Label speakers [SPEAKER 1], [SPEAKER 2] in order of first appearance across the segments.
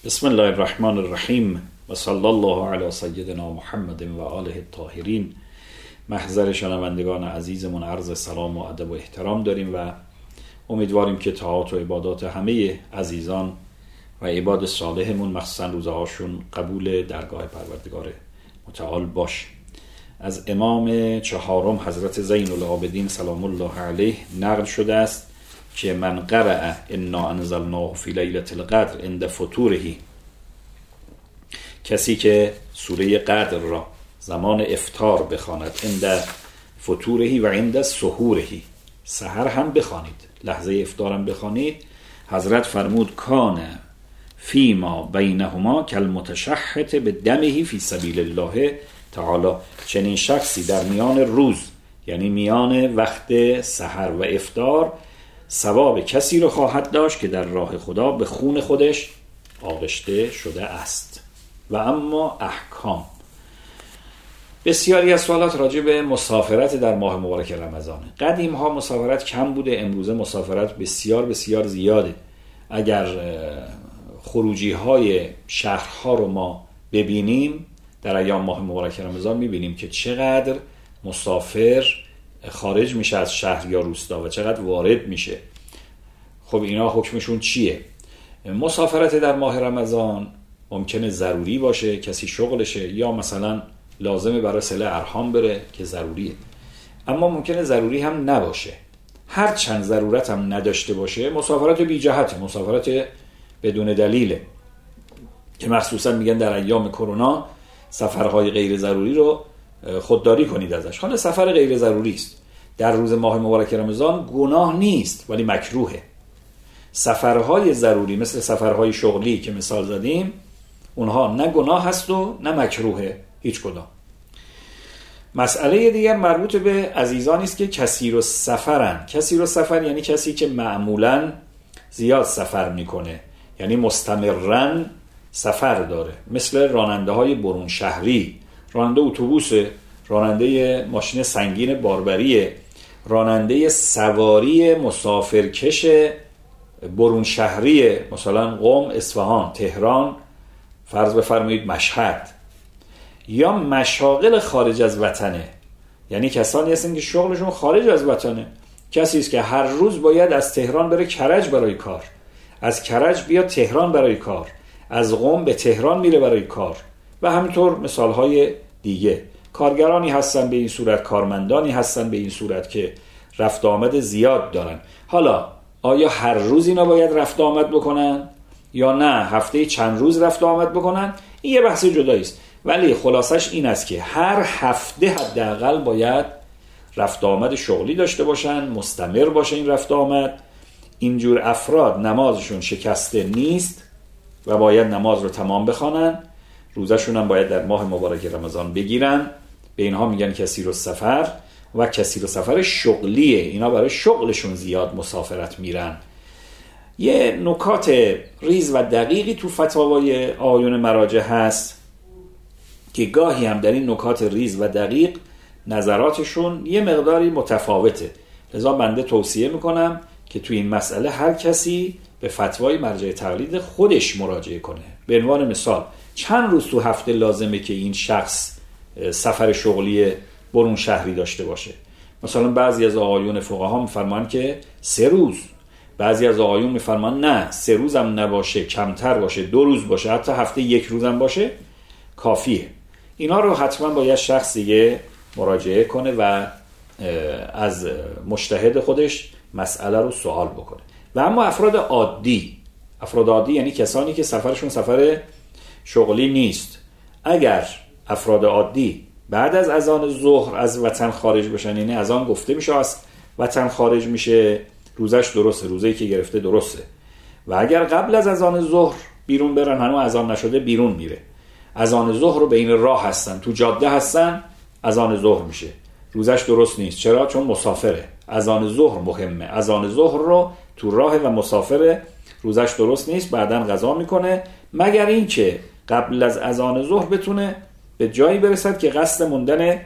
[SPEAKER 1] بسم الله الرحمن الرحیم و صلی الله علی سیدنا محمد و آله الطاهرین. محضر شنوندگان عزیزمون عرض سلام و ادب و احترام داریم و امیدواریم که طاعات و عبادات همه عزیزان و عباد صالحمون مخصوصا روزهاشون قبول درگاه پروردگار متعال باش. از امام چهارم حضرت زین العابدین سلام الله علیه نقل شده است که من قرأ انا انزلناه فی لیلة القدر عند فتوره، کسی که سوره قدر را زمان افطار بخواند، عند فتوره و عند سحوره، سحر هم بخوانید، لحظه افطار هم بخوانید، حضرت فرمود کان فیما بینهما کالمتشحت بدمه فی سبیل الله تعالی، چنین شخصی در میان روز، یعنی میان وقت سحر و افطار، ثواب کسی رو خواهد داشت که در راه خدا به خون خودش آغشته شده است. و اما احکام، بسیاری از سوالات راجع به مسافرت در ماه مبارک رمضانه. قدیم ها مسافرت کم بوده، امروزه مسافرت بسیار بسیار زیاده. اگر خروجی های شهرها رو ما ببینیم در ایام ماه مبارک رمضان، میبینیم که چقدر مسافر خارج میشه از شهر یا روستا و چقدر وارد میشه. خب اینا حکمشون چیه؟ مسافرت در ماه رمضان ممکنه ضروری باشه، کسی شغلشه، یا مثلا لازمه برای صله ارحام بره که ضروریه، اما ممکنه ضروری هم نباشه. هر چند ضرورت هم نداشته باشه، مسافرت بی جهت، مسافرت بدون دلیله که مخصوصا میگن در ایام کرونا سفرهای غیر ضروری رو خودداری کنید ازش. حالا سفر غیر ضروری است، در روز ماه مبارک رمضان گناه نیست ولی مکروهه. سفرهای ضروری مثل سفرهای شغلی که مثال زدیم، اونها نه گناه هست و نه مکروهه، هیچ کدام. مسئله دیگر مربوط به عزیزانی است که کثیر السفرن. کثیر السفر یعنی کسی که معمولاً زیاد سفر میکنه، یعنی مستمراً سفر داره، مثل راننده های برون شهری، راننده اتوبوس، راننده ماشین سنگین باربری، راننده سواری مسافرکش برون شهری، مثلا قم، اصفهان، تهران، فرض بفرمایید مشهد، یا مشاغل خارج از وطنه، یعنی کسانی هستن که شغلشون خارج از وطنه. کسی است که هر روز باید از تهران بره کرج برای کار، از کرج بیاد تهران برای کار، از قم به تهران میره برای کار، و همینطور مثالهای دیگه. کارگرانی هستن به این صورت، کارمندانی هستن به این صورت که رفت آمد زیاد دارن. حالا آیا هر روز اینا باید رفت آمد بکنن یا نه هفته چند روز رفت آمد بکنن؟ این یه بحث جدایی است، ولی خلاصش این است که هر هفته حداقل باید رفت آمد شغلی داشته باشن، مستمر باشه این رفت آمد. اینجور افراد نمازشون شکسته نیست و باید نماز رو تمام بخوانن، روزشون هم باید در ماه مبارک رمضان بگیرن. به اینها میگن کثیر السفر و کثیر السفر شغلیه، اینا برای شغلشون زیاد مسافرت میرن. یه نکات ریز و دقیقی تو فتاوای آیون مراجع هست که گاهی هم در این نکات ریز و دقیق نظراتشون یه مقداری متفاوته، لذا بنده توصیه میکنم که تو این مسئله هر کسی به فتوای مرجع تقلید خودش مراجعه کنه. به عنوان مثال چند روز تو هفته لازمه که این شخص سفر شغلی برون شهری داشته باشه؟ مثلا بعضی از آقایون فقها میفرمان که 3 روز، بعضی از آقایون میفرمان نه 3 روز هم نباشه، کمتر باشه، 2 روز باشه، حتی هفته 1 روز هم باشه کافیه. اینا رو حتما باید شخص دیگه مراجعه کنه و از مجتهد خودش مسئله رو سوال بکنه. و اما افراد عادی یعنی کسانی که سفرشون سفر شغلی نیست، اگر افراد عادی بعد از اذان ظهر از وطن خارج بشن، یعنی اذان گفته میشه از وطن خارج میشه، روزش درسته، روزی که گرفته درسته. و اگر قبل از اذان ظهر بیرون برن، هنوز اذان نشده بیرون میره، اذان ظهر رو بین راه هستن، تو جاده هستن، اذان ظهر میشه، روزش درست نیست. چرا؟ چون مسافره. اذان ظهر مهمه، اذان ظهر رو تو راه و مسافره، روزش درست نیست، بعدن قضا میکنه، مگر این که قبل از اذان ظهر بتونه به جایی برسد که قصد موندن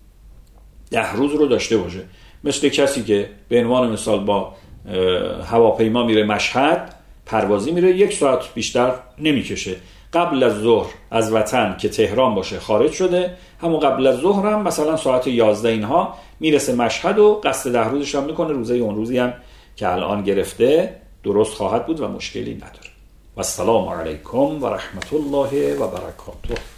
[SPEAKER 1] 10 روز رو داشته باشه. مثل کسی که به عنوان مثال با هواپیما میره مشهد، پروازی میره 1 ساعت بیشتر نمیکشه. قبل از ظهر از وطن که تهران باشه خارج شده، همون قبل از ظهر هم مثلا ساعت 11 اینها میرسه مشهد و قصد 10 روزش هم میکنه. روزه اون روزی هم که الان گرفته درست خواهد بود و مشکلی نداره. و السلام علیکم و رحمت الله و برکاته.